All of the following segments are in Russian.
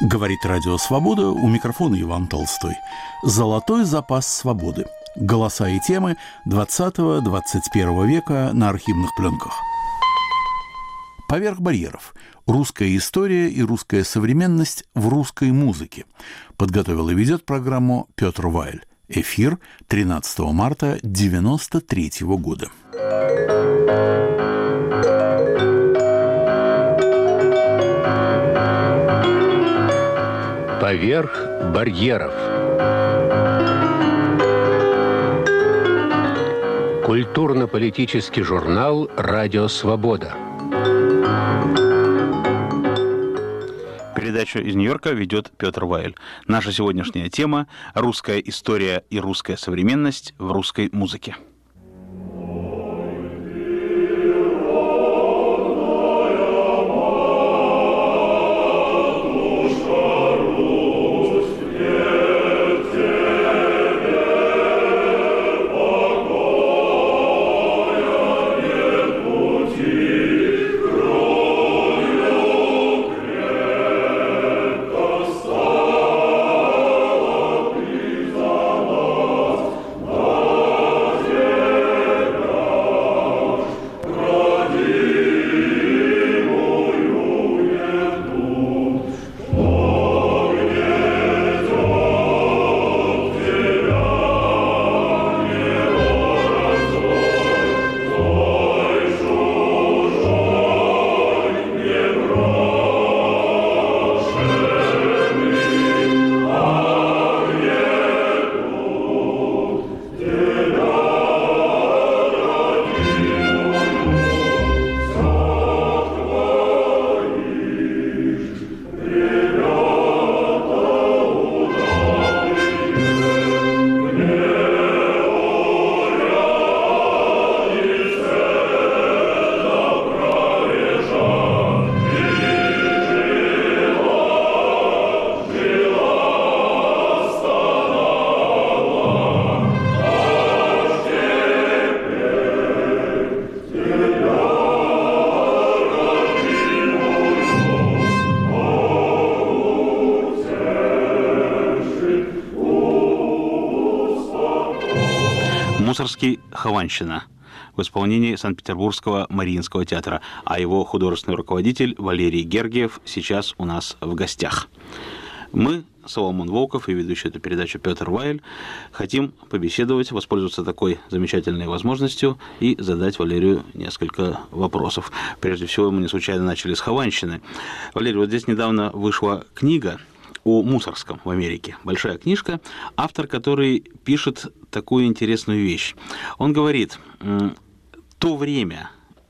Говорит Радио Свобода, у микрофона Иван Толстой. Золотой запас свободы. Голоса и темы 20-21 века на архивных пленках. Поверх барьеров. Русская история и русская современность в русской музыке. Подготовил и ведет программу Петр Вайль. Эфир 13 марта 1993 года. Поверх барьеров. Культурно-политический журнал «Радио Свобода». Передачу из Нью-Йорка ведет Петр Вайль. Наша сегодняшняя тема – русская история и русская современность в русской музыке. Мусорский «Хованщина» в исполнении Санкт-Петербургского Мариинского театра, а его художественный руководитель Валерий Гергиев сейчас у нас в гостях. Мы, Соломон Волков и ведущий эту передачу Петр Вайль, хотим побеседовать, воспользоваться такой замечательной возможностью и задать Валерию несколько вопросов. Прежде всего, мы не случайно начали с «Хованщины». Валерий, вот здесь недавно вышла книга о Мусорском в Америке. Большая книжка, автор которой пишет такую интересную вещь. Он говорит, то время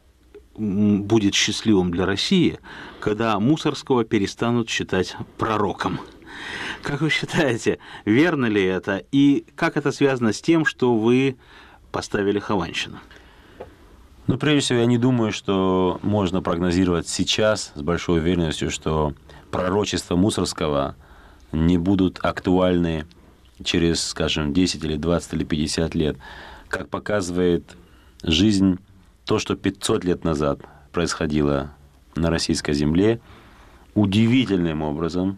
будет счастливым для России, когда Мусорского перестанут считать пророком. Как вы считаете, верно ли это? И как это связано с тем, что вы поставили «Хованщину»? Ну, прежде всего, я не думаю, что можно прогнозировать сейчас с большой уверенностью, что пророчества Мусорского не будут актуальны через, скажем, 10 или 20 или 50 лет. Как показывает жизнь, то, что 500 лет назад происходило на российской земле, удивительным образом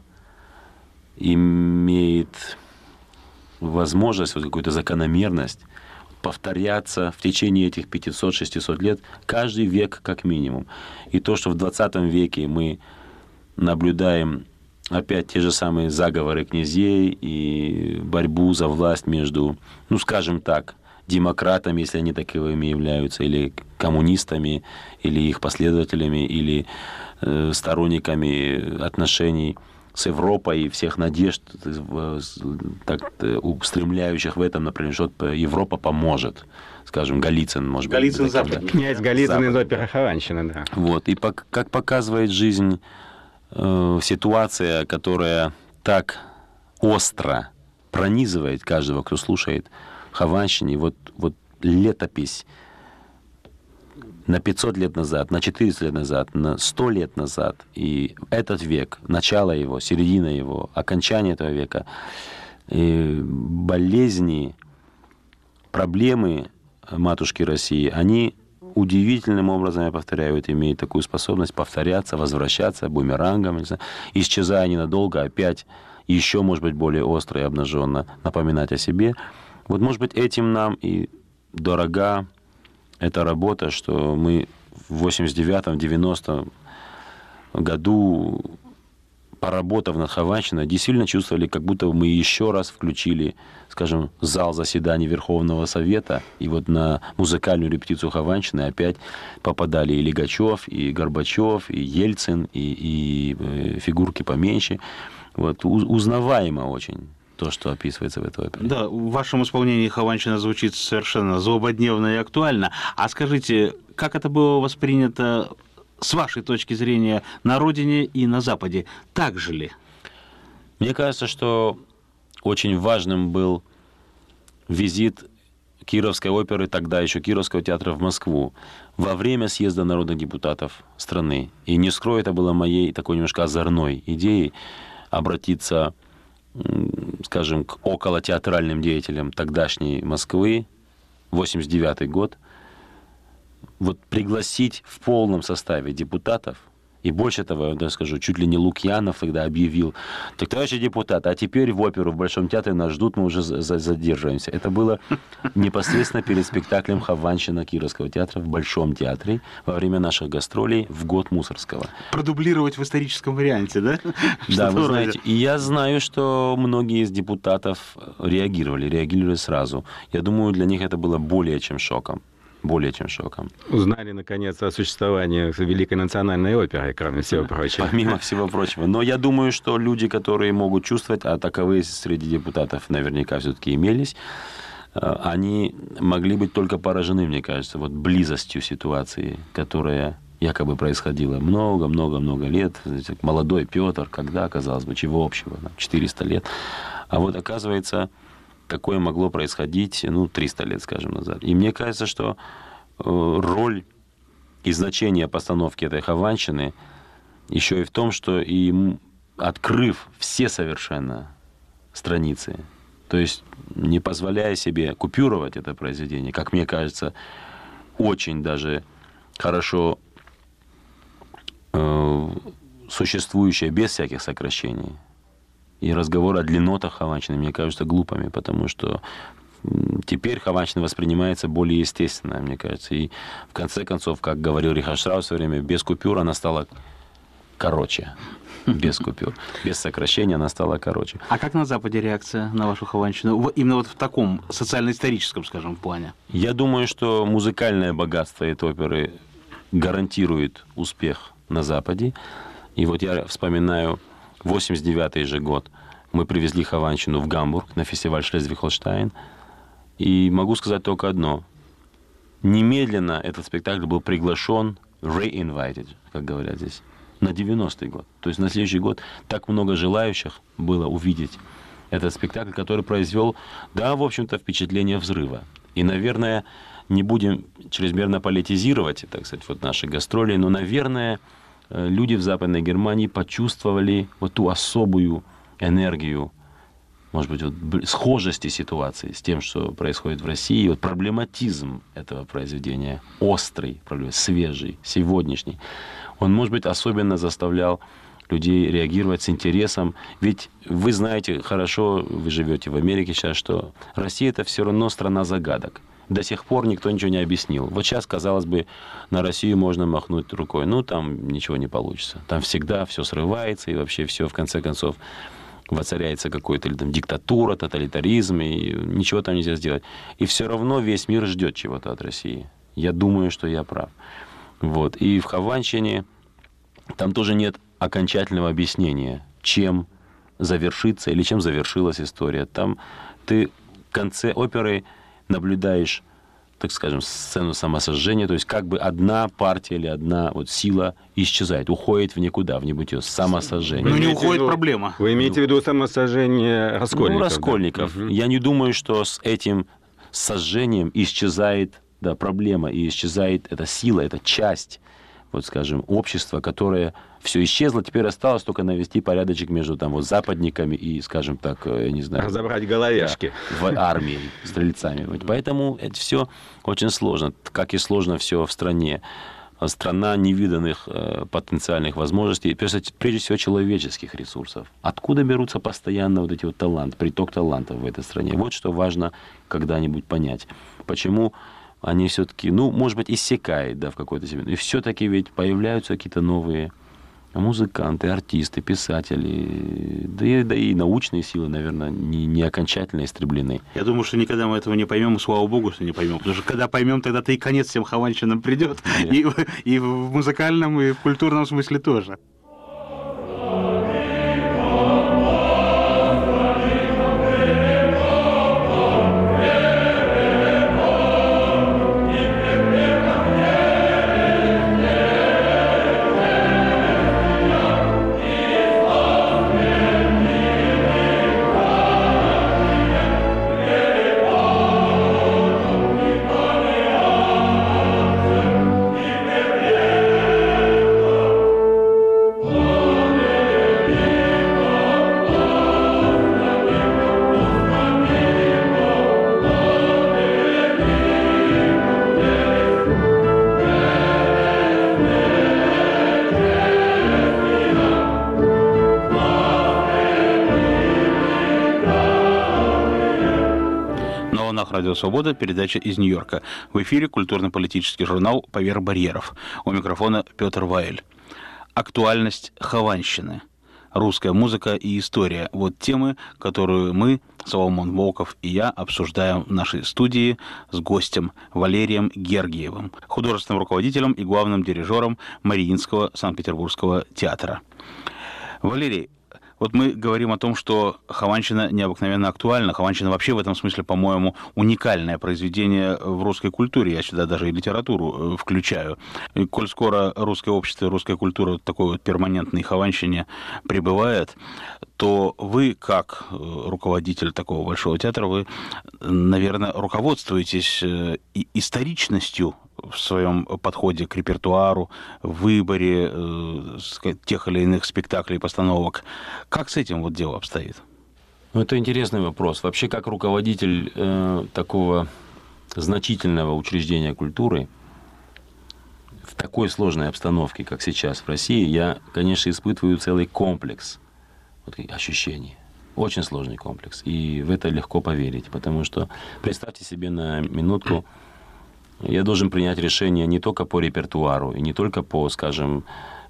имеет возможность, вот какую-то закономерность повторяться в течение этих 500-600 лет каждый век как минимум. И то, что в 20 веке мы наблюдаем опять те же самые заговоры князей и борьбу за власть между, ну, скажем так, демократами, если они таковыми являются, или коммунистами, или их последователями, или сторонниками отношений с Европой и всех надежд, так, устремляющих в этом, например, что Европа поможет. Скажем, Голицын, может быть. Голицын Запад. Князь Голицын из оперы «Хованщина», да. Вот. И как показывает жизнь, ситуация, которая так остро пронизывает каждого, кто слушает «Хованщине», вот летопись на 500 лет назад, на 400 лет назад, на 100 лет назад, и этот век, начало его, середина его, окончание этого века, и болезни, проблемы матушки России, они удивительным образом, я повторяю, это имеет такую способность повторяться, возвращаться бумерангом, не знаю, исчезая ненадолго, опять еще, может быть, более остро и обнаженно напоминать о себе. Вот, может быть, этим нам и дорога эта работа, что мы в 89-м, 90-м году, поработав над Хованщиной, действительно чувствовали, как будто мы еще раз включили, скажем, зал заседаний Верховного Совета, и вот на музыкальную репетицию Хованщины опять попадали и Лигачев, и Горбачев, и Ельцин, и фигурки поменьше. Вот, узнаваемо очень то, что описывается в этой опере. Да, в вашем исполнении Хованщина звучит совершенно злободневно и актуально. А скажите, как это было воспринято с вашей точки зрения на родине и на Западе? Так же ли? Мне кажется, что очень важным был визит Кировской оперы, тогда еще Кировского театра, в Москву во время съезда народных депутатов страны. И не скрою, это было моей такой немножко озорной идеей обратиться, скажем, к околотеатральным деятелям тогдашней Москвы, 89-й год, вот пригласить в полном составе депутатов, и больше того, я даже скажу, чуть ли не Лукьянов тогда объявил: так, товарищи депутаты, а теперь в оперу в Большом театре нас ждут, мы уже задерживаемся. Это было непосредственно перед спектаклем «Хованщина» Кировского театра в Большом театре во время наших гастролей в год Мусоргского. Продублировать в историческом варианте, да? Да, вы знаете, и я знаю, что многие из депутатов реагировали сразу. Я думаю, для них это было более чем шоком. Узнали, наконец, о существовании Великой национальной оперы, кроме всего прочего. Помимо всего прочего. Но я думаю, что люди, которые могут чувствовать, а таковые среди депутатов наверняка все-таки имелись, они могли быть только поражены, мне кажется, вот близостью ситуации, которая якобы происходила много лет. Молодой Петр, когда, казалось бы, чего общего, 400 лет. А вот, оказывается, такое могло происходить, 300 лет, скажем, назад. И мне кажется, что роль и значение постановки этой Хованщины еще и в том, что открыв все совершенно страницы, то есть не позволяя себе купюровать это произведение, как мне кажется, очень даже хорошо существующее без всяких сокращений. И разговор о длиннотах Хованщины мне кажется глупыми, потому что теперь Хованщина воспринимается более естественно, мне кажется. И в конце концов, как говорил Рихард Штраус в свое время, без купюр она стала короче. Без купюр. Без сокращения она стала короче. А как на Западе реакция на вашу Хованщину? Именно вот в таком социально-историческом, скажем, плане. Я думаю, что музыкальное богатство этой оперы гарантирует успех на Западе. И вот я вспоминаю 89-й же год. Мы привезли Хованщину в Гамбург на фестиваль Шлезвиг-Холштайн. И могу сказать только одно. Немедленно этот спектакль был приглашен, re-invited, как говорят здесь, на 90-й год. То есть на следующий год так много желающих было увидеть этот спектакль, который произвел, да, в общем-то, впечатление взрыва. И, наверное, не будем чрезмерно политизировать, так сказать, вот наши гастроли, но, наверное, люди в Западной Германии почувствовали вот ту особую энергию, может быть, вот схожести ситуации с тем, что происходит в России, вот проблематизм этого произведения, острый, свежий, сегодняшний, он, может быть, особенно заставлял людей реагировать с интересом. Ведь вы знаете хорошо, вы живете в Америке сейчас, что Россия — это все равно страна загадок. До сих пор никто ничего не объяснил. Вот сейчас, казалось бы, на Россию можно махнуть рукой. Там ничего не получится. Там всегда все срывается, и вообще все, в конце концов, воцаряется какой-то диктатура, тоталитаризм, и ничего там нельзя сделать. И все равно весь мир ждет чего-то от России. Я думаю, что я прав. Вот. И в Хованщине там тоже нет окончательного объяснения, чем завершится или чем завершилась история. Там ты в конце оперы наблюдаешь, так скажем, сцену самосожжения, то есть как бы одна партия или одна вот сила исчезает, уходит в никуда, в небытие, самосожжение. Но не уходит проблема. Вы имеете в виду самосожжение Раскольников? Раскольников. Да? Я не думаю, что с этим сожжением исчезает проблема, и исчезает эта сила, эта часть вот, скажем, общество, которое все исчезло, теперь осталось только навести порядочек между там вот западниками и, скажем так, я не знаю... Разобрать головешки. Да, в армии, стрельцами. Вот. Поэтому это все очень сложно, как и сложно все в стране. Страна невиданных потенциальных возможностей, прежде всего человеческих ресурсов. Откуда берутся постоянно вот эти вот таланты, приток талантов в этой стране? Вот что важно когда-нибудь понять. Почему они все-таки, ну, может быть, иссякают, да, в какой-то степени. И все-таки ведь появляются какие-то новые музыканты, артисты, писатели, да и научные силы, наверное, не окончательно истреблены. Я думаю, что никогда мы этого не поймем, и слава богу, что не поймем. Потому что когда поймем, тогда-то и конец всем хованщинам придет. И в музыкальном, и в культурном смысле тоже. Радио Свобода, передача из Нью-Йорка. В эфире культурно-политический журнал «Поверх барьеров». У микрофона Петр Ваэль. Актуальность хованщины. Русская музыка и история. Вот темы, которую мы, Соломон Волков и я, обсуждаем в нашей студии с гостем Валерием Гергиевым, художественным руководителем и главным дирижером Мариинского Санкт-Петербургского театра. Валерий, вот мы говорим о том, что хованщина необыкновенно актуальна. Хованщина вообще в этом смысле, по-моему, уникальное произведение в русской культуре. Я сюда даже и литературу включаю. И коль скоро русское общество и русская культура в такой вот перманентной хованщине пребывает, то вы, как руководитель такого большого театра, вы, наверное, руководствуетесь историчностью в своем подходе к репертуару, в выборе тех или иных спектаклей и постановок. Как с этим вот дело обстоит? Ну, это интересный вопрос. Вообще, как руководитель такого значительного учреждения культуры, в такой сложной обстановке, как сейчас в России, я, конечно, испытываю целый комплекс вот, ощущений. Очень сложный комплекс. И в это легко поверить. Потому что, представьте себе на минутку, я должен принять решение не только по репертуару, и не только по, скажем,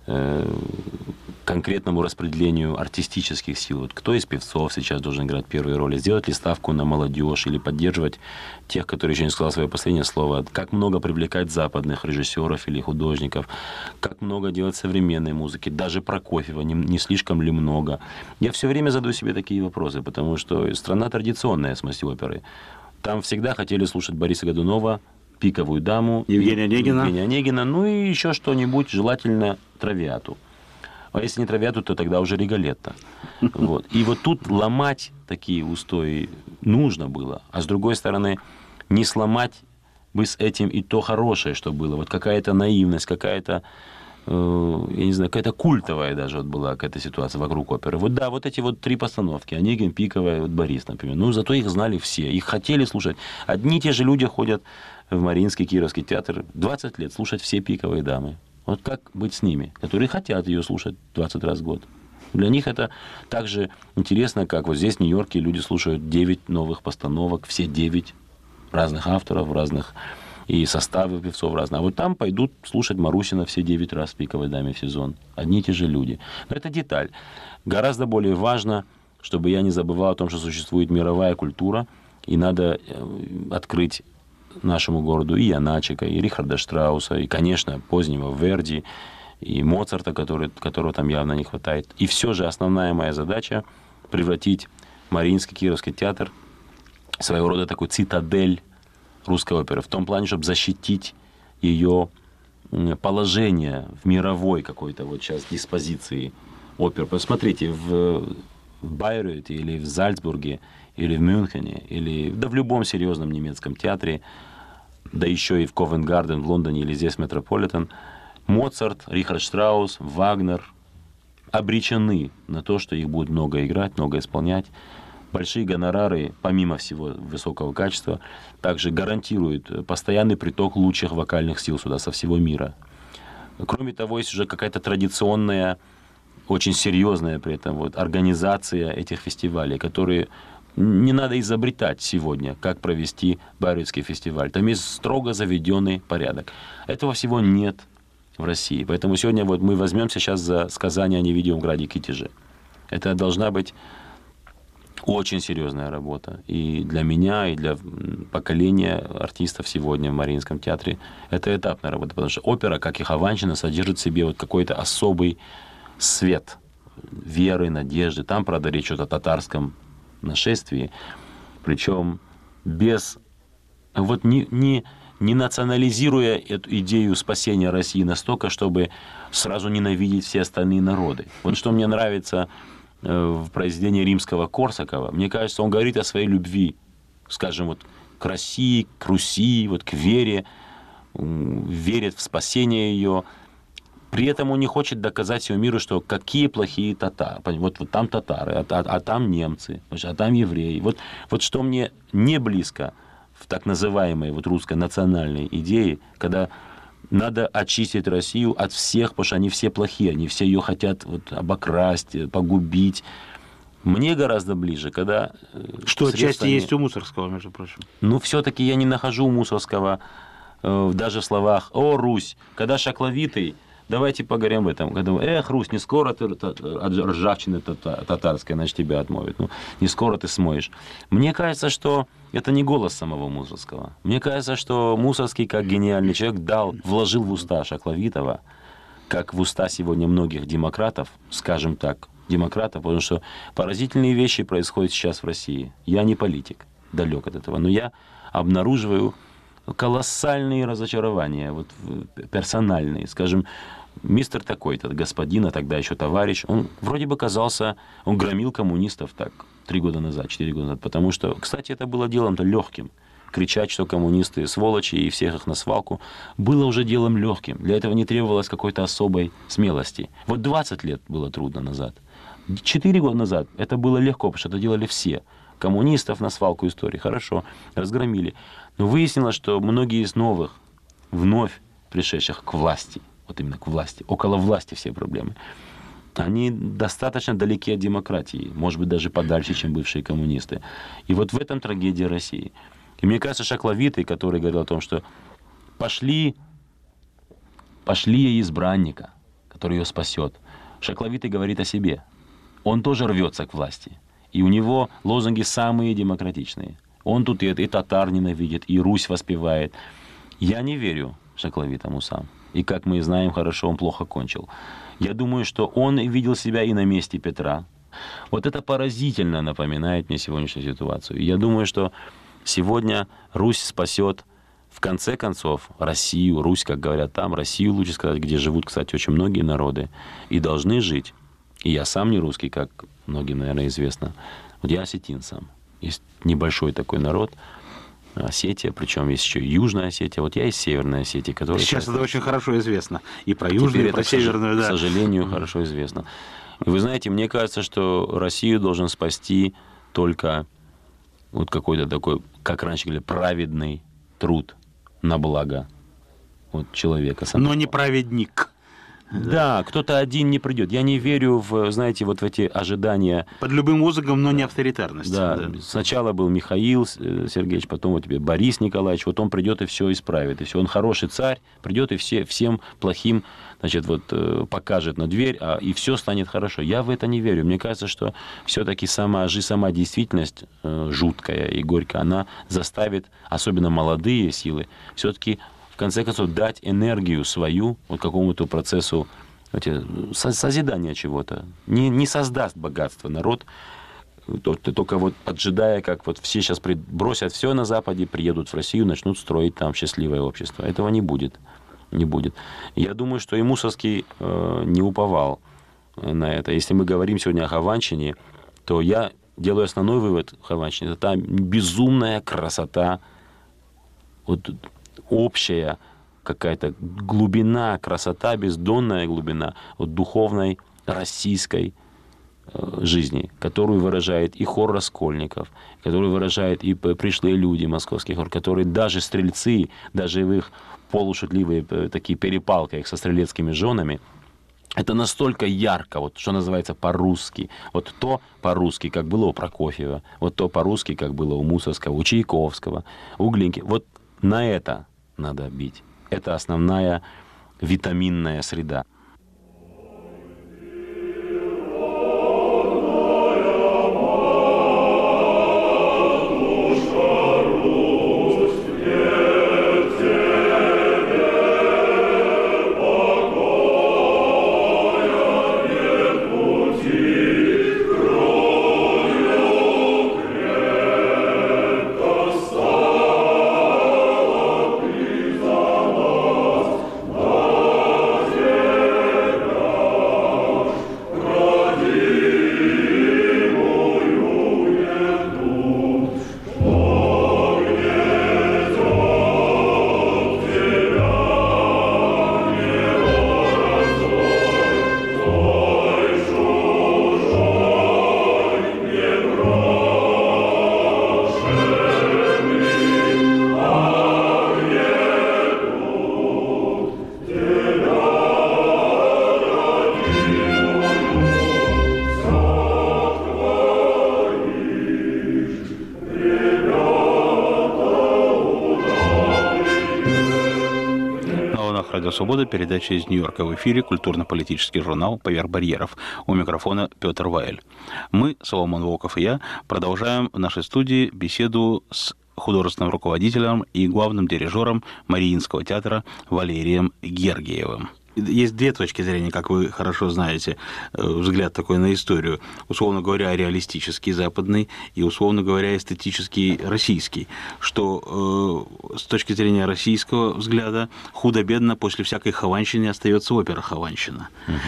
конкретному распределению артистических сил. Вот кто из певцов сейчас должен играть первые роли? Сделать ли ставку на молодежь или поддерживать тех, которые еще не сказали свое последнее слово? Как много привлекать западных режиссеров или художников? Как много делать современной музыки? Даже Прокофьева не слишком ли много? Я все время задаю себе такие вопросы, потому что страна традиционная в смысле оперы. Там всегда хотели слушать Бориса Годунова, «Пиковую даму», Евгения Онегина, ну и еще что-нибудь, желательно Травиату. А если не Травиату, то тогда уже Риголетто. Вот. И вот тут ломать такие устои нужно было, а с другой стороны, не сломать бы с этим и то хорошее, что было. Вот какая-то наивность, какая-то, я не знаю, какая-то культовая даже вот была какая-то ситуация вокруг оперы. Вот да, вот эти вот 3 постановки, Онегин, Пиковая, вот Борис, например. Ну, зато их знали все, их хотели слушать. Одни и те же люди ходят в Мариинский Кировский театр 20 лет слушать все «Пиковые дамы». Вот как быть с ними, которые хотят ее слушать 20 раз в год? Для них это так же интересно, как вот здесь, в Нью-Йорке, люди слушают 9 новых постановок, все 9 разных авторов, разных и составы певцов разные. А вот там пойдут слушать Марусина все 9 раз в «Пиковой даме» в сезон. Одни и те же люди. Но это деталь. Гораздо более важно, чтобы я не забывал о том, что существует мировая культура, и надо открыть нашему городу и Яначика, и Рихарда Штрауса, и, конечно, позднего Верди, и Моцарта, которого там явно не хватает. И все же основная моя задача — превратить Мариинский Кировский театр в своего рода такой цитадель русской оперы, в том плане, чтобы защитить ее положение в мировой какой-то вот сейчас диспозиции опер. Посмотрите, в Байрeuте или в Зальцбурге, или в Мюнхене, или да в любом серьезном немецком театре, да еще и в Ковент-Гарден в Лондоне или здесь в Метрополитен, Моцарт, Рихард Штраус, Вагнер обречены на то, что их будет много играть, много исполнять. Большие гонорары, помимо всего высокого качества, также гарантируют постоянный приток лучших вокальных сил сюда со всего мира. Кроме того, есть уже какая-то традиционная, очень серьезная при этом организация этих фестивалей, которые не надо изобретать сегодня, как провести Байройский фестиваль. Там есть строго заведенный порядок. Этого всего нет в России. Поэтому сегодня мы возьмемся сейчас за сказание о невидимом граде Китеже. Это должна быть очень серьезная работа. И для меня, и для поколения артистов сегодня в Мариинском театре это этапная работа. Потому что опера, как и хованщина, содержит в себе какой-то особый свет веры, надежды. Там, правда, речь идет о татарском нашествии. Причем без... не национализируя эту идею спасения России настолько, чтобы сразу ненавидеть все остальные народы. Вот что мне нравится в произведении Римского-Корсакова, мне кажется, он говорит о своей любви, скажем, к России, к Руси, к вере, верит в спасение ее. При этом он не хочет доказать всему миру, что какие плохие татары. Вот там татары, а там немцы, а там евреи. Вот что мне не близко в так называемой русской национальной идее, когда надо очистить Россию от всех, потому что они все плохие, они все ее хотят обокрасть, погубить. Мне гораздо ближе, когда... Что отчасти есть у Мусоргского, между прочим. Все-таки я не нахожу у Мусоргского даже в словах «О, Русь!», когда шакловитый, давайте поговорим об этом. Когда, эх, Русь, не скоро ты от ржавчины татарской, значит, тебя отмоют. Не скоро ты смоешь. Мне кажется, что это не голос самого Мусоргского. Мне кажется, что Мусоргский, как гениальный человек, вложил в уста Шакловитова, как в уста сегодня многих демократов, скажем так, потому что поразительные вещи происходят сейчас в России. Я не политик, далек от этого, но я обнаруживаю колоссальные разочарования, персональные. Скажем, мистер такой-то, господин, а тогда еще товарищ, он вроде бы казался, он громил коммунистов так 3 года назад, 4 года назад, потому что, кстати, это было делом-то легким. Кричать, что коммунисты сволочи и всех их на свалку, было уже делом легким. Для этого не требовалось какой-то особой смелости. 20 лет было трудно назад. 4 года назад это было легко, потому что это делали все. Коммунистов на свалку истории. Хорошо, разгромили. Но выяснилось, что многие из новых, вновь пришедших к власти, именно к власти, около власти все проблемы, они достаточно далеки от демократии, может быть, даже подальше, чем бывшие коммунисты. И в этом трагедия России. И мне кажется, Шакловитый, который говорил о том, что пошли избранника, который ее спасет. Шакловитый говорит о себе. Он тоже рвется к власти. И у него лозунги самые демократичные. Он тут и татар ненавидит, и Русь воспевает. Я не верю Шакловитому сам. И, как мы знаем, хорошо, он плохо кончил. Я думаю, что он видел себя и на месте Петра. Это поразительно напоминает мне сегодняшнюю ситуацию. И я думаю, что сегодня Русь спасет, в конце концов, Россию, Русь, как говорят там, Россию, лучше сказать, где живут, кстати, очень многие народы, и должны жить. И я сам не русский, как многим, наверное, известно. Я осетин сам. Есть небольшой такой народ, Осетия, причем есть еще и Южная Осетия. Я из Северной Осетии, которая... Сейчас это очень хорошо известно. И про Южную, и про Северную, да. К сожалению, хорошо известно. И вы знаете, мне кажется, что Россию должен спасти только какой-то такой, как раньше говорили, праведный труд на благо человека. Но не праведник. Да, кто-то один не придет. Я не верю в эти ожидания. Под любым лозунгом, но не авторитарность. Да. Сначала был Михаил Сергеевич, потом тебе Борис Николаевич. Он придет и все исправит. И все. Он хороший царь, придет и всем плохим, покажет на дверь, и все станет хорошо. Я в это не верю. Мне кажется, что все-таки сама действительность жуткая и горькая, она заставит, особенно молодые силы, все-таки в конце концов, дать энергию свою какому-то процессу созидания чего-то. Не создаст богатство народ, только поджидая, как все сейчас бросят все на Западе, приедут в Россию, начнут строить там счастливое общество. Этого не будет. Не будет. Я думаю, что и Мусоргский не уповал на это. Если мы говорим сегодня о хованщине, то я делаю основной вывод хованщины. Это та безумная красота, общая, какая-то глубина, красота, бездонная глубина вот духовной российской жизни, которую выражает и хор Раскольников, которую выражает и пришлые люди московских хор, которые даже стрельцы, даже в их полушутливые такие перепалки их со стрелецкими женами, это настолько ярко, вот что называется по-русски. Вот то по-русски, как было у Прокофьева, вот то по-русски, как было у Мусорского, у Чайковского, у Глинки. Вот на это надо бить. Это основная витаминная среда. Радио Свобода, передача из Нью-Йорка. В эфире культурно-политический журнал «Поверх барьеров». У микрофона Петр Ваэль. Мы, Соломон Волков и я, продолжаем в нашей студии беседу с художественным руководителем и главным дирижером Мариинского театра Валерием Гергиевым. Есть две точки зрения, как вы хорошо знаете, взгляд такой на историю. Условно говоря, реалистический западный и, условно говоря, эстетический российский. Что с точки зрения российского взгляда худо-бедно после всякой хованщины остается опера «Хованщина».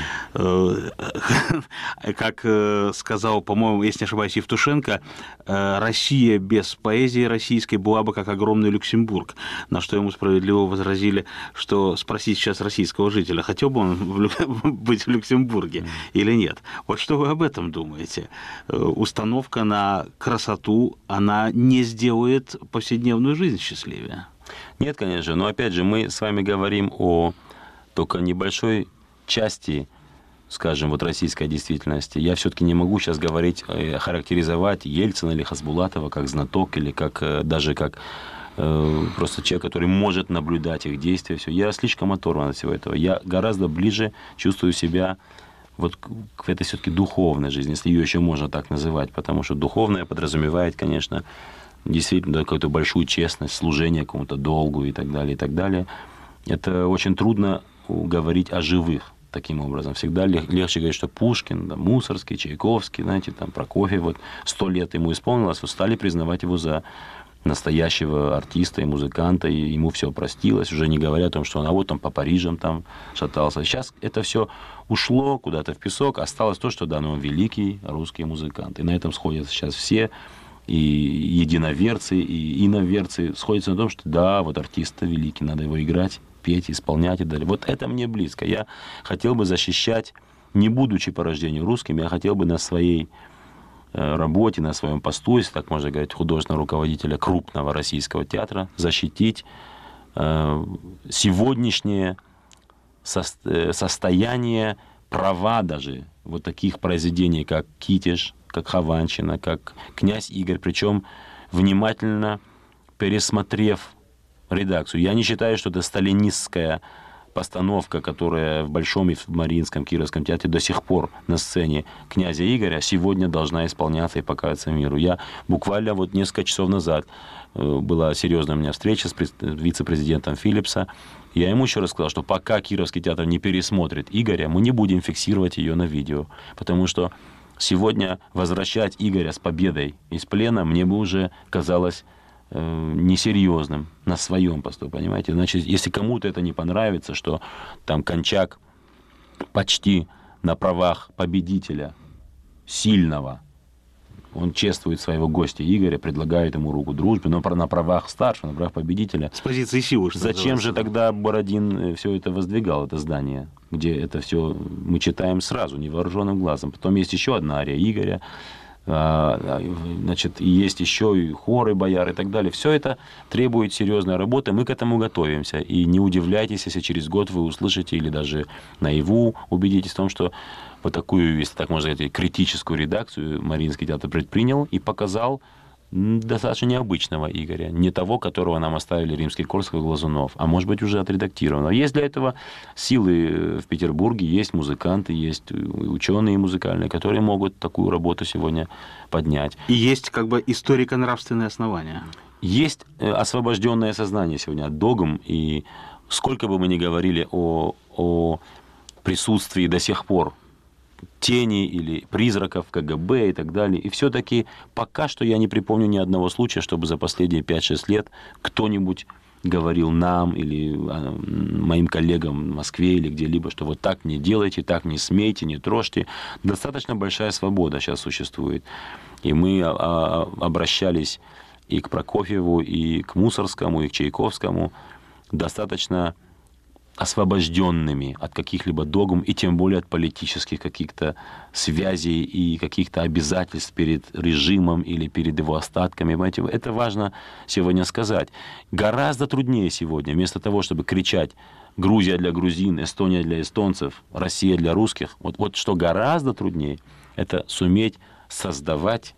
Как сказал, по-моему, если не ошибаюсь, Евтушенко, Россия без поэзии российской была бы как огромный Люксембург. На что ему справедливо возразили, что спросить сейчас российского жителя, хотел бы он быть в Люксембурге или нет. Вот что вы об этом думаете? Установка на красоту, она не сделает повседневную жизнь счастливее? Нет, конечно. Но опять же, мы с вами говорим о только небольшой части, скажем, вот российской действительности. Я все-таки не могу сейчас говорить, характеризовать Ельцина или Хасбулатова как знаток или как даже как просто человек, который может наблюдать их действия. Все. Я слишком оторван от всего этого. Я гораздо ближе чувствую себя вот к этой все-таки духовной жизни, если ее еще можно так называть, потому что духовная подразумевает, конечно, действительно какую-то большую честность, служение какому-то долгу и так далее, и так далее. Это очень трудно говорить о живых таким образом. Всегда легче говорить, что Пушкин, да, Мусорский, Чайковский, знаете, там, Прокофьев, вот 100 лет ему исполнилось, вот стали признавать его за настоящего артиста и музыканта, и ему все простилось, уже не говоря о том, что он, по Парижам там шатался. Сейчас это все ушло куда-то в песок, осталось то, что да, он великий русский музыкант. И на этом сходятся сейчас все, и единоверцы, и иноверцы, сходятся на том, что да, вот артист великий, надо его играть, петь, исполнять и далее. Вот это мне близко. Я хотел бы защищать, не будучи по рождению русским, я хотел бы на своей работе, на своем посту, если так можно говорить, художественного руководителя крупного российского театра, защитить сегодняшнее состояние, права даже вот таких произведений, как «Китеж», как «Хованщина», как «Князь Игорь», причем внимательно пересмотрев редакцию. Я не считаю, что это сталинистская постановка, которая в Большом и в Мариинском Кировском театре до сих пор на сцене «Князя Игоря» сегодня должна исполняться и показываться миру. Я буквально вот несколько часов назад была серьезная у меня встреча с вице-президентом Филлипса. Я ему еще раз сказал, что пока Кировский театр не пересмотрит Игоря, мы не будем фиксировать ее на видео. Потому что сегодня возвращать Игоря с победой из плена мне бы уже казалось несерьезным на своем посту, понимаете? Значит, если кому-то это не понравится, что там Кончак почти на правах победителя, сильного, Он чествует своего гостя Игоря, предлагает ему руку дружбы, но на правах старшего, на правах победителя. С позиции силы, что Зачем же тогда Бородин все это воздвигал, это здание, где это все мы читаем сразу, невооруженным глазом. Потом есть еще одна ария Игоря, значит, и есть еще и хоры бояр и так далее. Все это требует серьезной работы, мы к этому готовимся. И не удивляйтесь, если через год вы услышите или даже наяву убедитесь в том, что вот такую, если так можно сказать, критическую редакцию Мариинский театр предпринял и показал достаточно необычного Игоря, не того, которого нам оставили Римский-Корсаков и Глазунов, а может быть уже отредактированного. Есть для этого силы в Петербурге, есть музыканты, есть ученые музыкальные, которые могут такую работу сегодня поднять. И есть как бы историко-нравственные основания. Есть освобожденное сознание сегодня от догм, и сколько бы мы ни говорили о присутствии до сих пор тени или призраков КГБ и так далее. И все-таки пока что я не припомню ни одного случая, чтобы за последние 5-6 лет кто-нибудь говорил нам или моим коллегам в Москве или где-либо, что вот так не делайте, так не смейте, не трожьте. Достаточно большая свобода сейчас существует. И мы обращались и к Прокофьеву, и к Мусоргскому, и к Чайковскому достаточно освобожденными от каких-либо догм, и тем более от политических каких-то связей и каких-то обязательств перед режимом или перед его остатками. Понимаете, это важно сегодня сказать. Гораздо труднее сегодня, вместо того, чтобы кричать «Грузия для грузин», «Эстония для эстонцев», «Россия для русских», вот что гораздо труднее, это суметь создавать,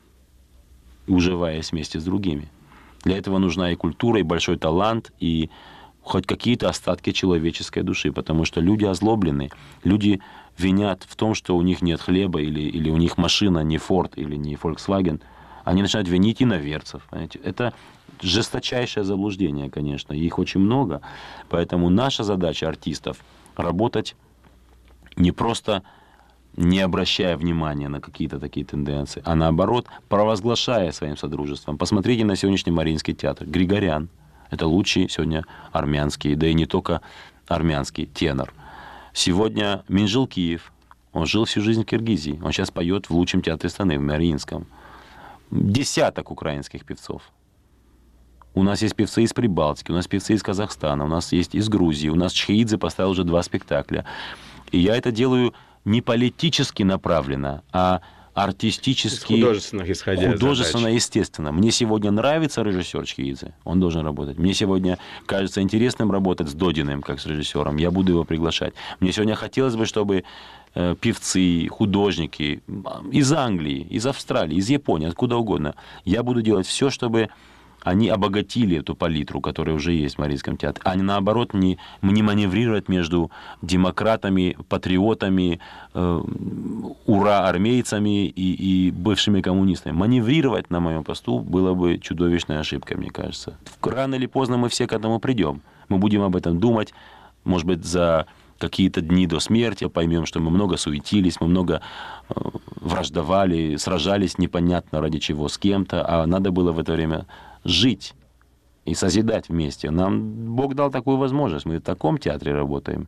уживаясь вместе с другими. Для этого нужна и культура, и большой талант, и хоть какие-то остатки человеческой души, потому что люди озлоблены, люди винят в том, что у них нет хлеба, или у них машина не Ford или не Volkswagen, они начинают винить иноверцев. Понимаете? Это жесточайшее заблуждение, конечно, их очень много, поэтому наша задача артистов работать не просто не обращая внимания на какие-то такие тенденции, а наоборот, провозглашая своим содружеством. Посмотрите на сегодняшний Мариинский театр. Григорян. Это лучший сегодня армянский, да и не только армянский тенор. Сегодня Минжилкиев, он жил всю жизнь в Киргизии, он сейчас поет в лучшем театре страны, в Мариинском. Десяток украинских певцов. У нас есть певцы из Прибалтики, у нас певцы из Казахстана, у нас есть из Грузии, у нас Чхеидзе поставил уже 2 спектакля. И я это делаю не политически направленно, а артистически, художественно, естественно. Мне сегодня нравится режиссер Чхеидзе, он должен работать. Мне сегодня кажется интересным работать с Додиным, как с режиссером. Я буду его приглашать. Мне сегодня хотелось бы, чтобы певцы, художники из Англии, из Австралии, из Японии, откуда угодно, я буду делать все, чтобы они обогатили эту палитру, которая уже есть в Мариинском театре, а не наоборот не маневрировать между демократами, патриотами, ура-армейцами и бывшими коммунистами. Маневрировать на моем посту было бы чудовищной ошибкой, мне кажется. Рано или поздно мы все к этому придем. Мы будем об этом думать, может быть, за какие-то дни до смерти, поймем, что мы много суетились, мы много враждовали, сражались непонятно ради чего с кем-то, а надо было в это время жить и созидать вместе. Нам Бог дал такую возможность. Мы в таком театре работаем.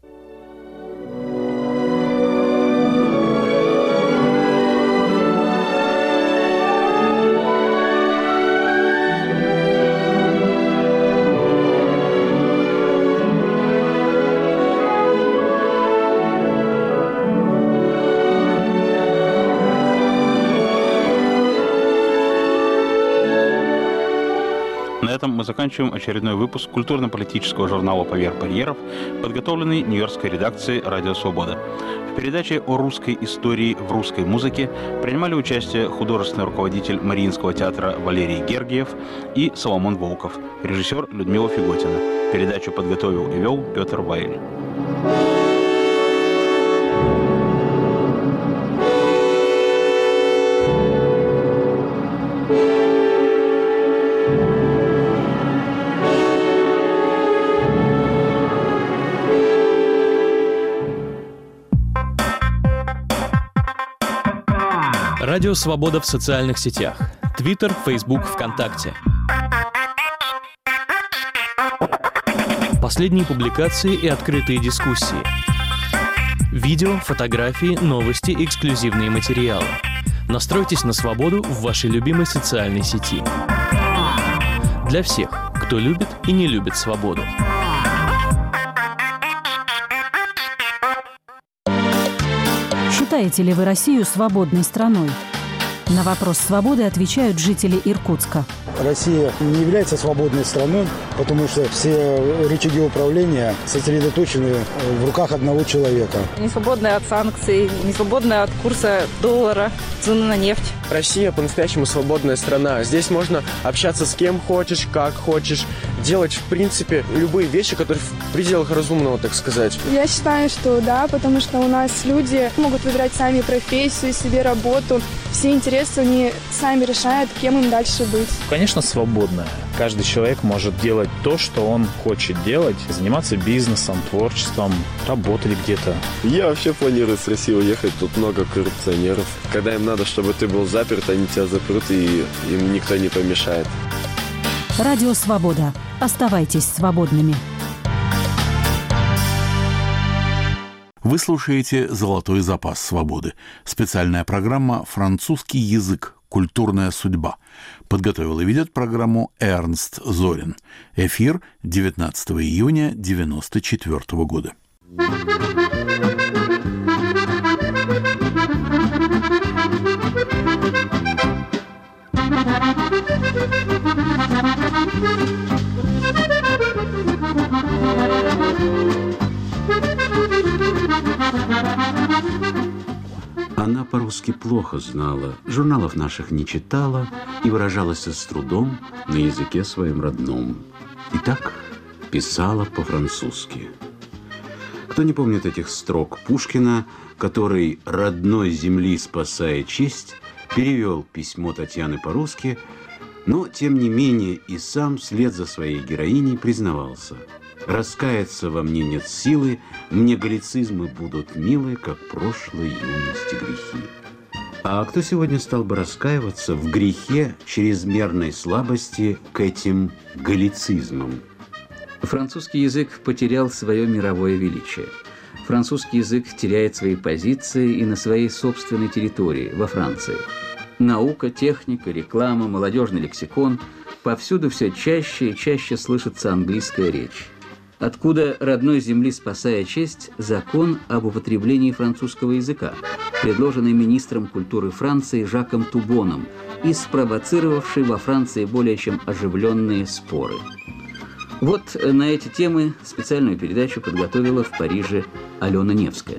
На этом мы заканчиваем очередной выпуск культурно-политического журнала «Поверх барьеров», подготовленный Нью-Йоркской редакцией «Радио Свобода». В передаче о русской истории в русской музыке принимали участие художественный руководитель Мариинского театра Валерий Гергиев и Соломон Волков, режиссер Людмила Фиготина. Передачу подготовил и вел Петр Вайль. Радио «Свобода» в социальных сетях. Твиттер, Фейсбук, ВКонтакте. Последние публикации и открытые дискуссии. Видео, фотографии, новости, эксклюзивные материалы. Настройтесь на свободу в вашей любимой социальной сети. Для всех, кто любит и не любит свободу. Считаете ли вы Россию свободной страной? На вопрос свободы отвечают жители Иркутска. Россия не является свободной страной, потому что все рычаги управления сосредоточены в руках одного человека. Не свободная от санкций, не свободная от курса доллара, цены на нефть. Россия по-настоящему свободная страна. Здесь можно общаться с кем хочешь, как хочешь, делать, в принципе, любые вещи, которые в пределах разумного, так сказать. Я считаю, что да, потому что у нас люди могут выбирать сами профессию, себе работу. Все интересы они сами решают, кем им дальше быть. Конечно, свободная. Каждый человек может делать то, что он хочет делать, заниматься бизнесом, творчеством, работать где-то. Я вообще планирую с России уехать, тут много коррупционеров. Когда им надо, чтобы ты был заперт, они тебя запрут, и им никто не помешает. Радио «Свобода». Оставайтесь свободными. Вы слушаете «Золотой запас свободы». Специальная программа «Французский язык. Культурная судьба». Подготовил и ведет программу Эрнст Зорин. Эфир 19 июня 1994 года. Она по-русски плохо знала, журналов наших не читала и выражалась с трудом на языке своем родном. И так писала по-французски. Кто не помнит этих строк Пушкина, который, родной земли спасая честь, перевел письмо Татьяны по-русски, но, тем не менее, и сам вслед за своей героиней признавался: «Раскаяться во мне нет силы, мне галлицизмы будут милы, как прошлой юности грехи». А кто сегодня стал бы раскаиваться в грехе чрезмерной слабости к этим галлицизмам? Французский язык потерял свое мировое величие. Французский язык теряет свои позиции и на своей собственной территории, во Франции. Наука, техника, реклама, молодежный лексикон – повсюду все чаще и чаще слышится английская речь. Откуда родной земли спасая честь закон об употреблении французского языка, предложенный министром культуры Франции Жаком Тубоном и спровоцировавший во Франции более чем оживленные споры. Вот на эти темы специальную передачу подготовила в Париже Алена Невская.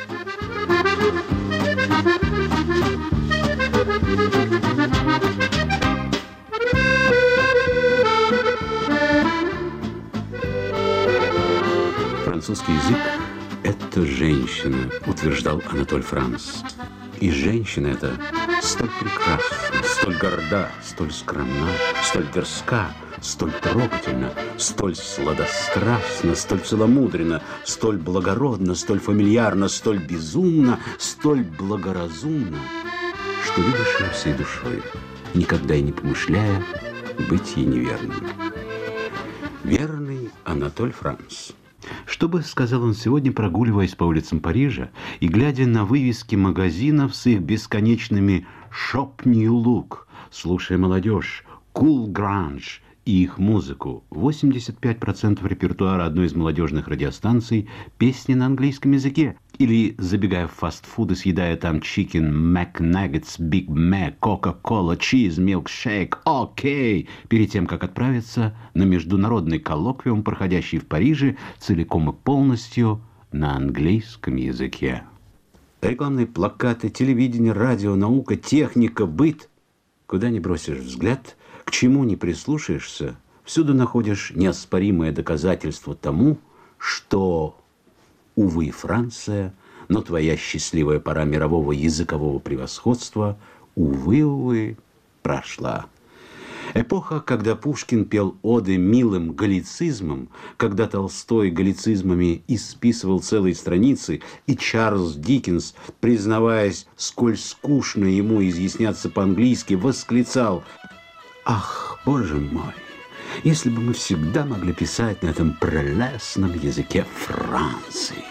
Французский язык – это женщина, утверждал Анатоль Франс. И женщина эта столь прекрасна, столь горда, столь скромна, столь дерзка, столь трогательна, столь сладострастна, столь целомудренна, столь благородна, столь фамильярна, столь безумна, столь благоразумна, что любишь ее всей душой, никогда и не помышляя быть ей неверным. Верный Анатоль Франс. Что бы сказал он сегодня, прогуливаясь по улицам Парижа и глядя на вывески магазинов с их бесконечными «Shop New Look», слушая молодежь, «Cool Grunge» и их музыку? 85% репертуара одной из молодежных радиостанций – песни на английском языке. Или, забегая в фастфуд и съедая там Chicken McNuggets, Big Mac, Coca-Cola, Cheese, Milkshake, окей, перед тем, как отправиться на международный коллоквиум, проходящий в Париже целиком и полностью на английском языке. Рекламные плакаты, телевидение, радио, наука, техника, быт. Куда ни бросишь взгляд, к чему ни прислушаешься, всюду находишь неоспоримое доказательство тому, что, увы, Франция, но твоя счастливая пора мирового языкового превосходства, увы, прошла. Эпоха, когда Пушкин пел оды милым галлицизмам, когда Толстой галлицизмами исписывал целые страницы, и Чарльз Диккенс, признаваясь, сколь скучно ему изъясняться по-английски, восклицал: «Ах, боже мой, если бы мы всегда могли писать на этом прелестном языке Франции!»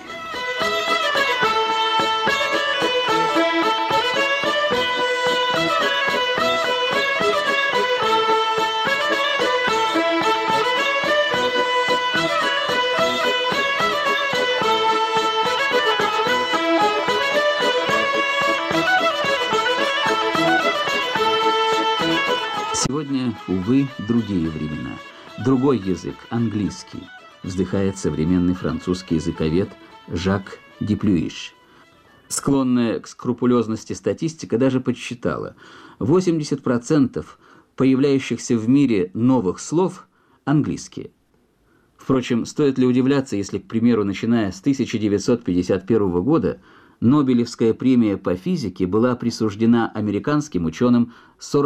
Сегодня, увы, другие времена. Другой язык, английский, вздыхает современный французский языковед Жак Деплюиш. Склонная к скрупулезности статистика даже подсчитала: 80% появляющихся в мире новых слов английские. Впрочем, стоит ли удивляться, если, к примеру, начиная с 1951 года Нобелевская премия по физике была присуждена американским ученым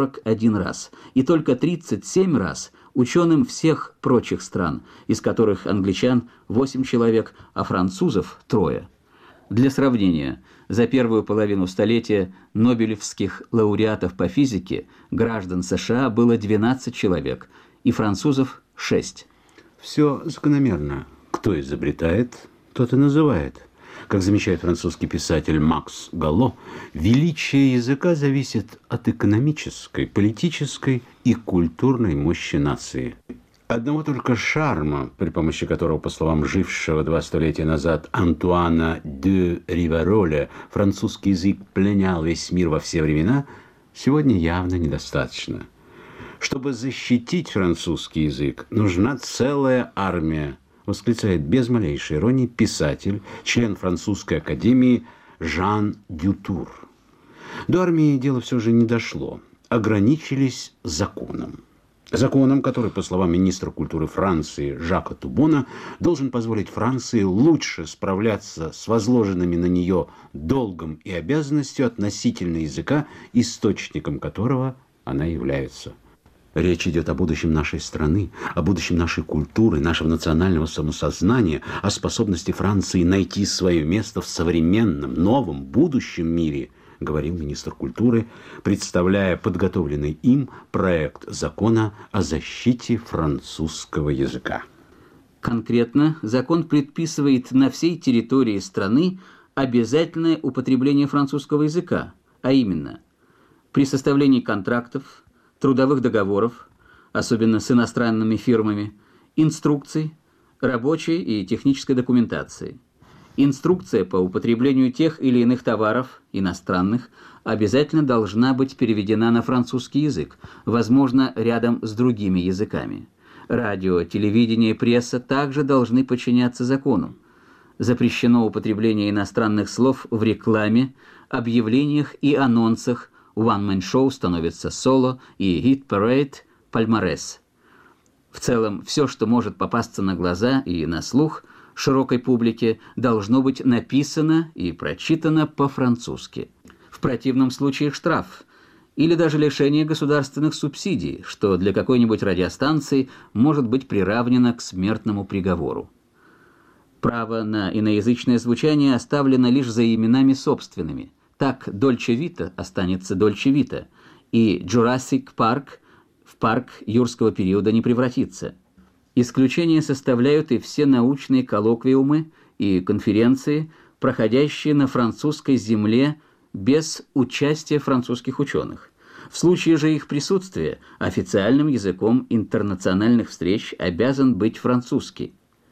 41 раз, и только 37 раз ученым всех прочих стран, из которых англичан 8 человек, а французов 3. Для сравнения, за первую половину столетия нобелевских лауреатов по физике граждан США было 12 человек, и французов 6. Все закономерно. Кто изобретает, тот и называет. Как замечает французский писатель Макс Галло, величие языка зависит от экономической, политической и культурной мощи нации. Одного только шарма, при помощи которого, по словам жившего 2 столетия назад Антуана де Ривароля, французский язык пленял весь мир во все времена, сегодня явно недостаточно. Чтобы защитить французский язык, нужна целая армия, восклицает без малейшей иронии писатель, член французской академии Жан Дютур. До армии дело все же не дошло. Ограничились законом. Законом, который, по словам министра культуры Франции Жака Тубона, должен позволить Франции лучше справляться с возложенными на нее долгом и обязанностью относительно языка, источником которого она является. Речь идет о будущем нашей страны, о будущем нашей культуры, нашего национального самосознания, о способности Франции найти свое место в современном, новом, будущем мире, говорил министр культуры, представляя подготовленный им проект закона о защите французского языка. Конкретно закон предписывает на всей территории страны обязательное употребление французского языка, а именно при составлении контрактов, трудовых договоров, особенно с иностранными фирмами, инструкций, рабочей и технической документации. Инструкция по употреблению тех или иных товаров, иностранных, обязательно должна быть переведена на французский язык, возможно, рядом с другими языками. Радио, телевидение и пресса также должны подчиняться закону. Запрещено употребление иностранных слов в рекламе, объявлениях и анонсах. One-man-шоу становится соло и hit-parade – пальмарес. В целом, все, что может попасться на глаза и на слух широкой публике, должно быть написано и прочитано по-французски. В противном случае штраф или даже лишение государственных субсидий, что для какой-нибудь радиостанции может быть приравнено к смертному приговору. Право на иноязычное звучание оставлено лишь за именами собственными. Так Дольче Вита останется Дольче Вита, и Jurassic Park в парк юрского периода не превратится. Исключение составляют и все научные коллоквиумы и конференции, проходящие на французской земле без участия французских ученых. В случае же их присутствия официальным языком интернациональных встреч обязан быть французский.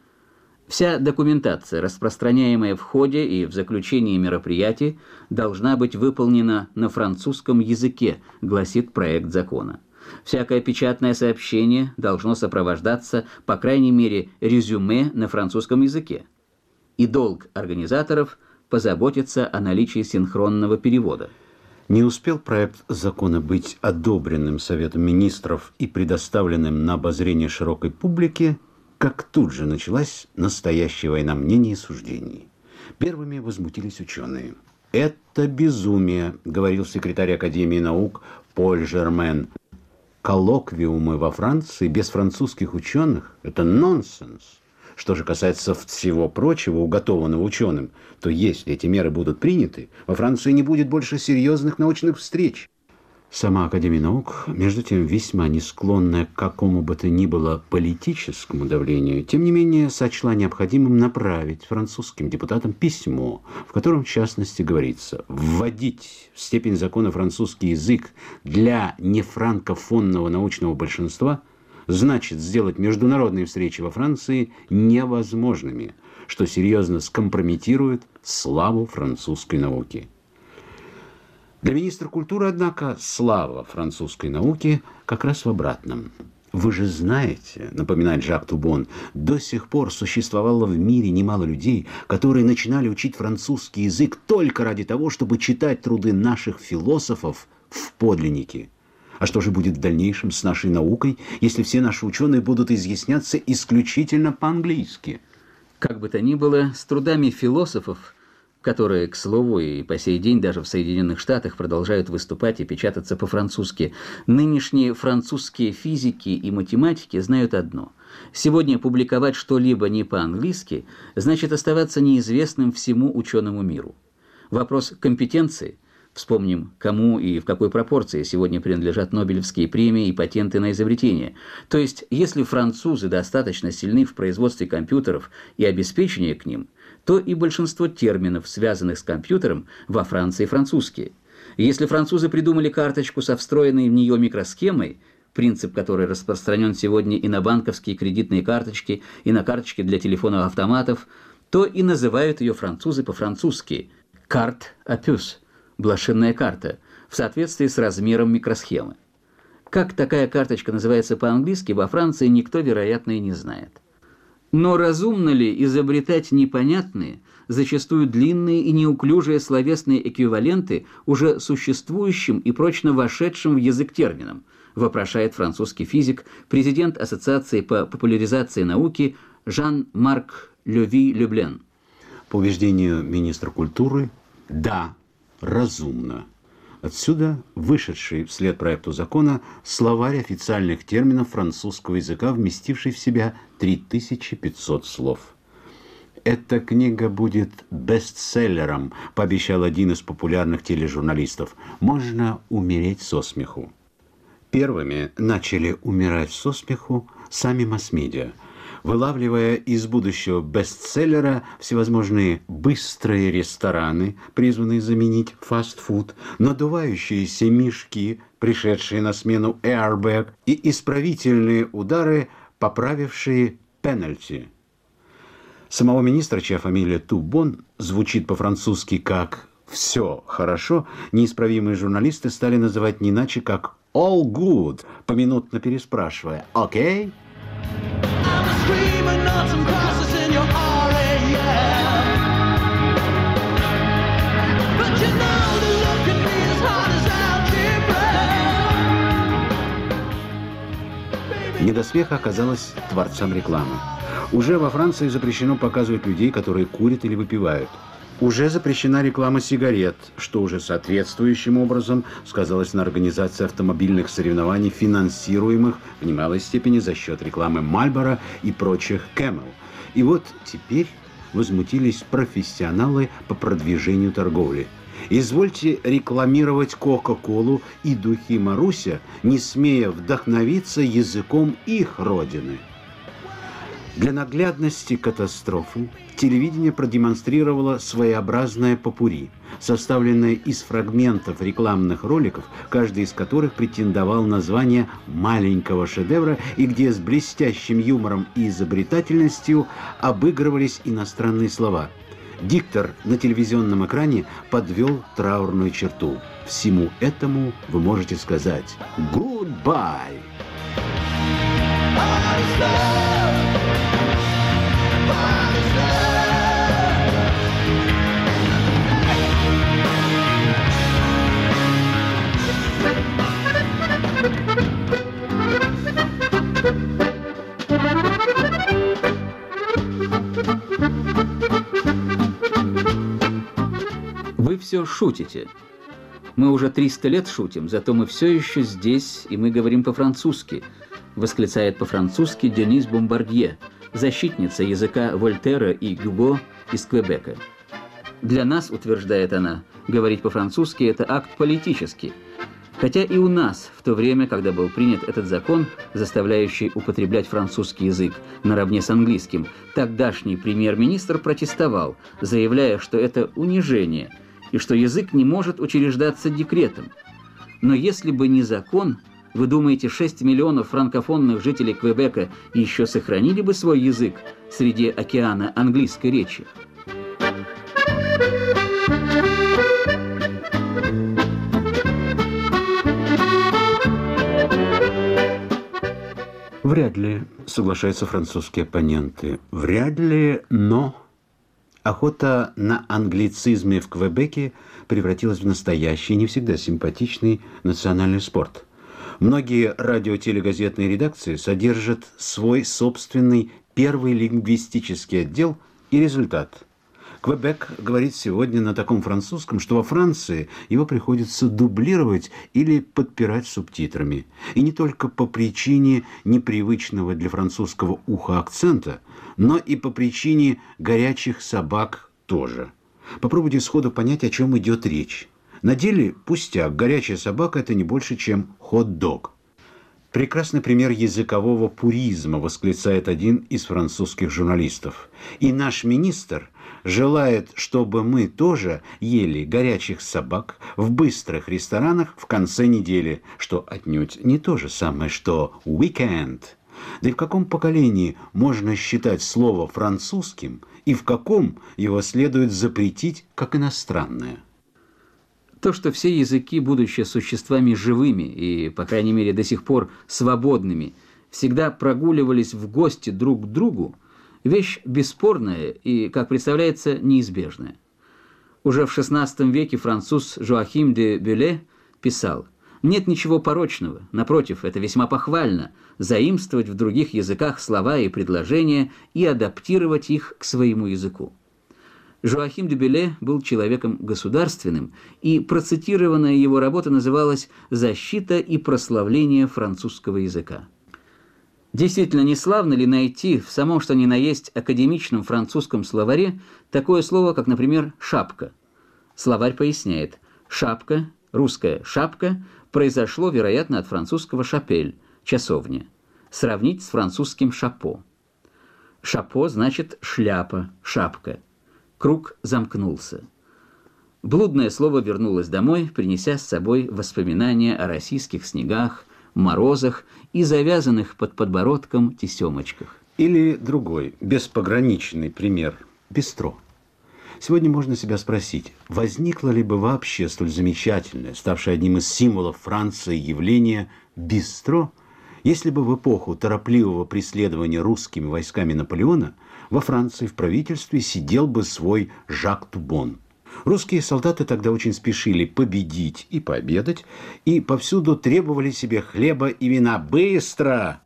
Вся документация, распространяемая в ходе и в заключении мероприятий, должна быть выполнена на французском языке, гласит проект закона. Всякое печатное сообщение должно сопровождаться, по крайней мере, резюме на французском языке. И долг организаторов позаботиться о наличии синхронного перевода. Не успел проект закона быть одобренным Советом министров и предоставленным на обозрение широкой публике, как тут же началась настоящая война мнений и суждений. Первыми возмутились ученые. «Это безумие», — говорил секретарь Академии наук Поль Жермен. «Коллоквиумы во Франции без французских ученых — это нонсенс». Что же касается всего прочего, уготованного ученым, то если эти меры будут приняты, во Франции не будет больше серьезных научных встреч. Сама Академия наук, между тем, весьма не склонная к какому бы то ни было политическому давлению, тем не менее сочла необходимым направить французским депутатам письмо, в котором, в частности, говорится: вводить в степень закона французский язык для нефранкофонного научного большинства значит сделать международные встречи во Франции невозможными, что серьезно скомпрометирует славу французской науки. Для министра культуры, однако, слава французской науки как раз в обратном. Вы же знаете, напоминает Жак Тубон, до сих пор существовало в мире немало людей, которые начинали учить французский язык только ради того, чтобы читать труды наших философов в подлиннике. А что же будет в дальнейшем с нашей наукой, если все наши ученые будут изъясняться исключительно по-английски? Как бы то ни было, с трудами философов, которые, к слову, и по сей день даже в Соединенных Штатах продолжают выступать и печататься по-французски, нынешние французские физики и математики знают одно. Сегодня публиковать что-либо не по-английски значит оставаться неизвестным всему ученому миру. Вопрос компетенции, вспомним, кому и в какой пропорции сегодня принадлежат Нобелевские премии и патенты на изобретения. То есть, если французы достаточно сильны в производстве компьютеров и обеспечении к ним, то и большинство терминов, связанных с компьютером, во Франции французские. Если французы придумали карточку со встроенной в нее микросхемой, принцип которой распространен сегодня и на банковские кредитные карточки, и на карточки для телефонов автоматов, то и называют ее французы по-французски «carte à puce» – блошиная карта, в соответствии с размером микросхемы. Как такая карточка называется по-английски, во Франции никто, вероятно, и не знает. Но разумно ли изобретать непонятные, зачастую длинные и неуклюжие словесные эквиваленты уже существующим и прочно вошедшим в язык терминам, вопрошает французский физик, президент Ассоциации по популяризации науки Жан-Марк Леви-Люблен. По убеждению министра культуры, да, разумно. Отсюда вышедший вслед проекту закона словарь официальных терминов французского языка, вместивший в себя 3500 слов. «Эта книга будет бестселлером», – пообещал один из популярных тележурналистов. «Можно умереть со смеху». Первыми начали умирать со смеху сами масс-медиа, вылавливая из будущего бестселлера всевозможные быстрые рестораны, призванные заменить фастфуд, надувающиеся мешки, пришедшие на смену airbag, и исправительные удары, поправившие пенальти. Самого министра, чья фамилия Тубон звучит по-французски как «все хорошо», неисправимые журналисты стали называть не иначе как «all good», поминутно переспрашивая «окей?». Не до смеха оказалось творцам рекламы. Уже во Франции запрещено показывать людей, которые курят или выпивают. Уже запрещена реклама сигарет, что уже соответствующим образом сказалось на организации автомобильных соревнований, финансируемых в немалой степени за счет рекламы Marlboro и прочих Camel. И вот теперь возмутились профессионалы по продвижению торговли. Извольте рекламировать Кока-Колу и духи Маруся, не смея вдохновиться языком их родины. Для наглядности катастрофы телевидение продемонстрировало своеобразное попурри, составленное из фрагментов рекламных роликов, каждый из которых претендовал на звание маленького шедевра, и где с блестящим юмором и изобретательностью обыгрывались иностранные слова. Диктор на телевизионном экране подвел траурную черту. Всему этому вы можете сказать «Goodbye». Вы все шутите. Мы уже 300 лет шутим, зато мы все еще здесь, и мы говорим по-французски, восклицает по-французски Денис Бомбардье, защитница языка Вольтера и Гюго из Квебека. Для нас, утверждает она, говорить по-французски – это акт политический. Хотя и у нас, в то время, когда был принят этот закон, заставляющий употреблять французский язык наравне с английским, тогдашний премьер-министр протестовал, заявляя, что это унижение и что язык не может учреждаться декретом. Но если бы не закон, вы думаете, 6 миллионов франкофонных жителей Квебека еще сохранили бы свой язык среди океана английской речи? Вряд ли, соглашаются французские оппоненты. Вряд ли, но охота на англицизмы в Квебеке превратилась в настоящий, не всегда симпатичный национальный спорт. Многие радио-телегазетные редакции содержат свой собственный первый лингвистический отдел и результат. Квебек говорит сегодня на таком французском, что во Франции его приходится дублировать или подпирать субтитрами. И не только по причине непривычного для французского уха акцента, но и по причине горячих собак тоже. Попробуйте сходу понять, о чем идет речь. На деле пустяк, горячая собака – это не больше, чем хот-дог. Прекрасный пример языкового пуризма, восклицает один из французских журналистов. И наш министр желает, чтобы мы тоже ели горячих собак в быстрых ресторанах в конце недели, что отнюдь не то же самое, что уикенд. Да и в каком поколении можно считать слово французским, и в каком его следует запретить как иностранное? То, что все языки, будучи существами живыми и, по крайней мере, до сих пор свободными, всегда прогуливались в гости друг к другу, вещь бесспорная и, как представляется, неизбежная. Уже в XVI веке француз Жоахим де Бюле писал: «Нет ничего порочного, напротив, это весьма похвально, заимствовать в других языках слова и предложения и адаптировать их к своему языку». Жоахим де Бюле был человеком государственным, и процитированная его работа называлась «Защита и прославление французского языка». Действительно, не славно ли найти в самом что ни на есть академичном французском словаре такое слово, как, например, «шапка»? Словарь поясняет: «шапка», русская «шапка» произошло, вероятно, от французского «шапель» – «часовня». Сравнить с французским «шапо». «Шапо» значит «шляпа», «шапка». Круг замкнулся. Блудное слово вернулось домой, принеся с собой воспоминания о российских снегах, морозах и завязанных под подбородком тесемочках. Или другой, беспограничный пример – бистро. Сегодня можно себя спросить, возникло ли бы вообще столь замечательное, ставшее одним из символов Франции явление бистро, если бы в эпоху торопливого преследования русскими войсками Наполеона во Франции в правительстве сидел бы свой Жак Тубон. Русские солдаты тогда очень спешили победить и пообедать, и повсюду требовали себе хлеба и вина. Быстро!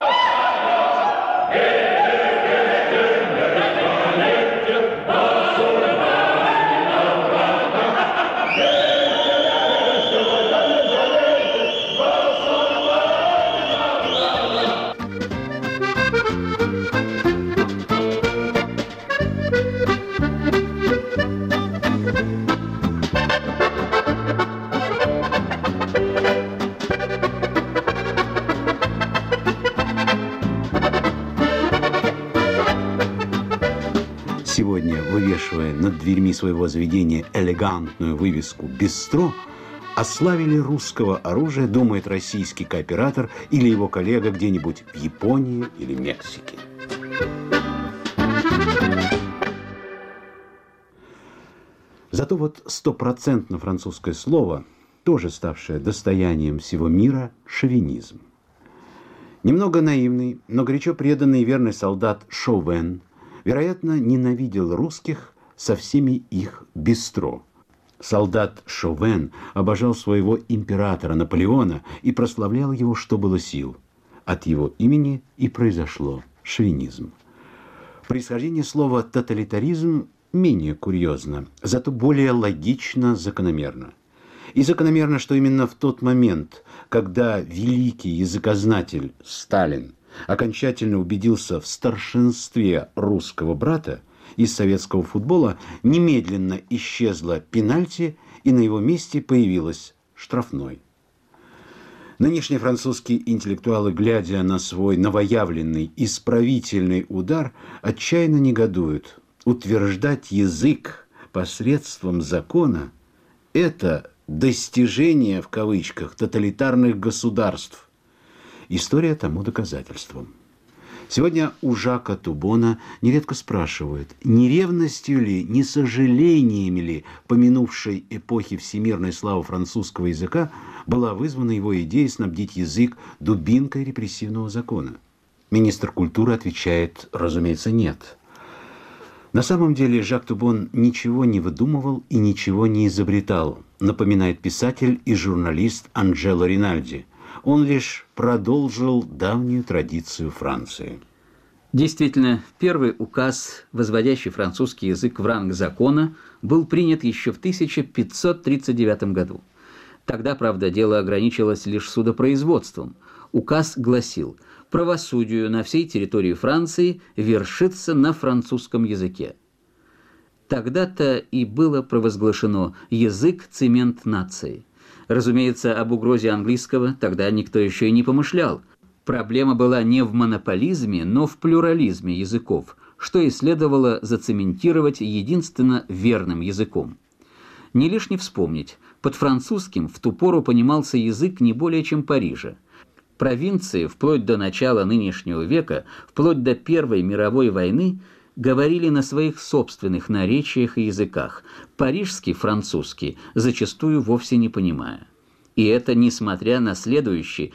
Сегодня, вывешивая над дверьми своего заведения элегантную вывеску «Бистро», ославили русского оружия, думает российский кооператор или его коллега где-нибудь в Японии или Мексике. Зато вот стопроцентно французское слово, тоже ставшее достоянием всего мира, шовинизм. Немного наивный, но горячо преданный и верный солдат Шовен, вероятно, ненавидел русских со всеми их бистро. Солдат Шовен обожал своего императора Наполеона и прославлял его, что было сил. От его имени и произошло шовинизм. Происхождение слова «тоталитаризм» менее курьезно, зато более логично, закономерно. И закономерно, что именно в тот момент, когда великий языкознатель Сталин окончательно убедился в старшинстве русского брата, из советского футбола немедленно исчезло пенальти, и на его месте появилось штрафной. Нынешние французские интеллектуалы, глядя на свой новоявленный исправительный удар, отчаянно негодуют. Утверждать язык посредством закона – это достижение, в кавычках, тоталитарных государств. История тому доказательством. Сегодня у Жака Тубона нередко спрашивают, не ревностью ли, не сожалениями ли по минувшей эпохе всемирной славы французского языка была вызвана его идея снабдить язык дубинкой репрессивного закона. Министр культуры отвечает, разумеется, нет. На самом деле Жак Тубон ничего не выдумывал и ничего не изобретал, напоминает писатель и журналист Анджело Ринальди. Он лишь продолжил давнюю традицию Франции. Действительно, первый указ, возводящий французский язык в ранг закона, был принят еще в 1539 году. Тогда, правда, дело ограничилось лишь судопроизводством. Указ гласил: правосудию на всей территории Франции вершится на французском языке. Тогда-то и было провозглашено «язык – цемент нации». Разумеется, об угрозе английского тогда никто еще и не помышлял. Проблема была не в монополизме, но в плюрализме языков, что и следовало зацементировать единственно верным языком. Не лишне вспомнить, под французским в ту пору понимался язык не более чем Парижа. Провинции вплоть до начала нынешнего века, вплоть до Первой мировой войны, говорили на своих собственных наречиях и языках, парижский французский зачастую вовсе не понимая. И это несмотря на следующий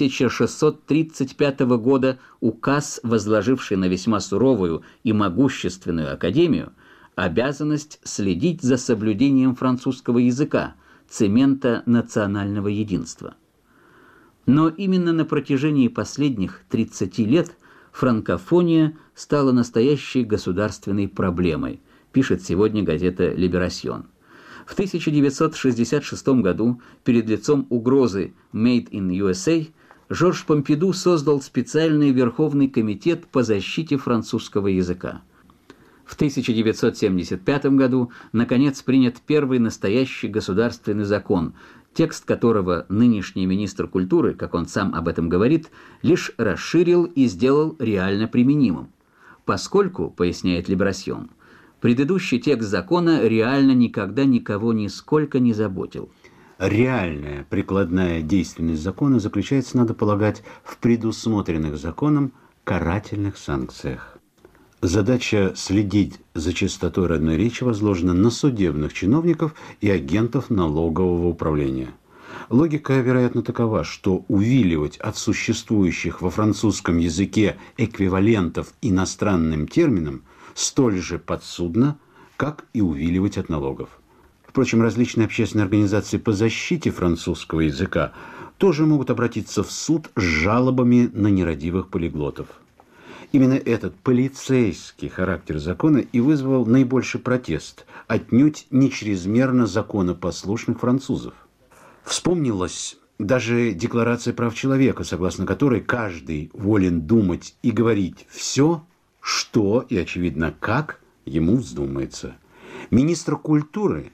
1635 года указ, возложивший на весьма суровую и могущественную академию обязанность следить за соблюдением французского языка, цемента национального единства. Но именно на протяжении последних 30 лет франкофония стала настоящей государственной проблемой, пишет сегодня газета «Либерасьон». В 1966 году перед лицом угрозы «Made in USA» Жорж Помпиду создал специальный Верховный комитет по защите французского языка. В 1975 году, наконец, принят первый настоящий государственный закон, текст которого нынешний министр культуры, как он сам об этом говорит, лишь расширил и сделал реально применимым. Поскольку, поясняет Либерасьон, предыдущий текст закона реально никогда никого нисколько не заботил. Реальная прикладная действенность закона заключается, надо полагать, в предусмотренных законом карательных санкциях. Задача следить за чистотой родной речи возложена на судебных чиновников и агентов налогового управления. Логика, вероятно, такова, что увиливать от существующих во французском языке эквивалентов иностранным терминам столь же подсудно, как и увиливать от налогов. Впрочем, различные общественные организации по защите французского языка тоже могут обратиться в суд с жалобами на нерадивых полиглотов. Именно этот полицейский характер закона и вызвал наибольший протест, отнюдь не чрезмерно законопослушных французов. Вспомнилась даже Декларация прав человека, согласно которой каждый волен думать и говорить все, что и, очевидно, как ему вздумается. Министра культуры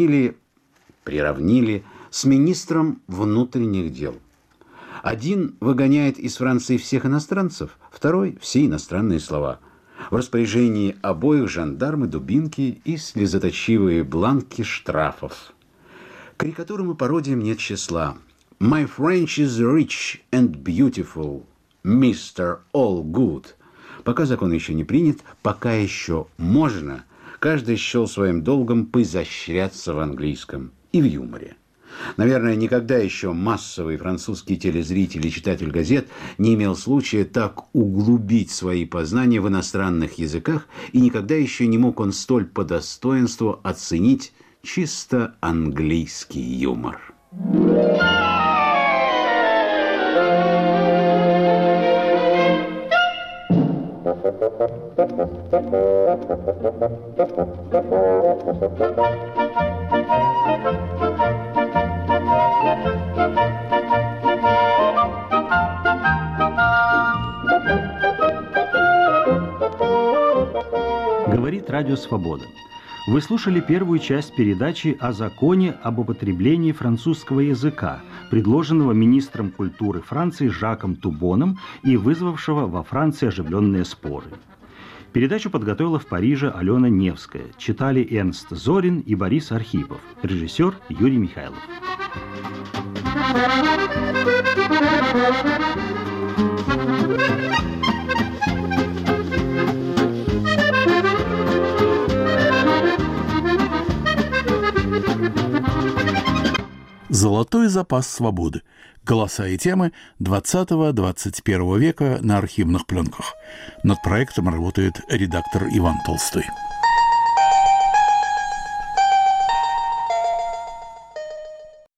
приравнили с министром внутренних дел. Один выгоняет из Франции всех иностранцев, второй – все иностранные слова. В распоряжении обоих жандармы, дубинки и слезоточивые бланки штрафов. Карикатурам и пародиям нет числа. «My French is rich and beautiful, Mr. All Good». Пока закон еще не принят, пока еще можно, каждый счел своим долгом поизощряться в английском и в юморе. Наверное, никогда еще массовый французский телезритель и читатель газет не имел случая так углубить свои познания в иностранных языках, и никогда еще не мог он столь по достоинству оценить чисто английский юмор. Говорит Радио Свобода. Вы слушали первую часть передачи о законе об употреблении французского языка, предложенного министром культуры Франции Жаком Тубоном и вызвавшего во Франции оживленные споры. Передачу подготовила в Париже Алена Невская. Читали Эрнст Зорин и Борис Архипов. Режиссер Юрий Михайлов. «Золотой запас свободы. Голоса и темы 20-21 века на архивных пленках». Над проектом работает редактор Иван Толстой.